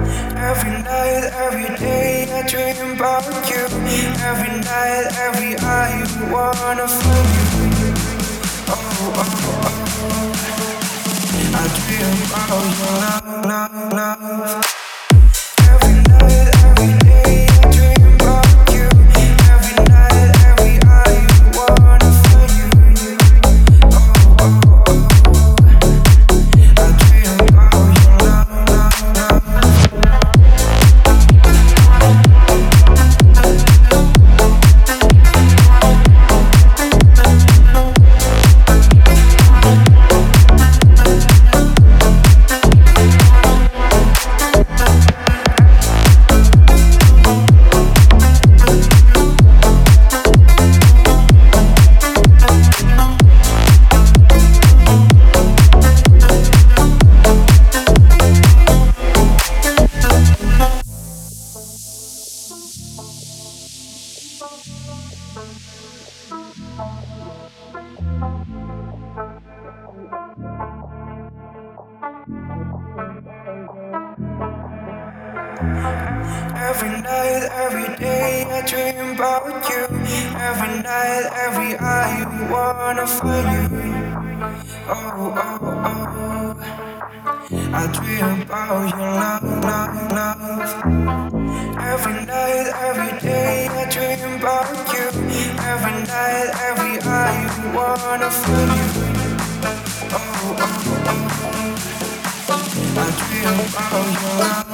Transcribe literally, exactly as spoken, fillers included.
Every night, every day, I dream about you. Every night, every eye, wanna find you. Oh, oh, oh. I dream about your love, love, love. Every night, every day, I dream about you. Every night, every eye, wanna find you. Oh, oh, oh. I dream about your love, love, love. Every night, every day, I dream about you. Every night, every eye, wanna find you. Oh, oh, oh. I dream about your love, love, love. Every night, every day, I dream about you. Every night, every eye, wanna find you. Oh, oh, oh. I dream about your love.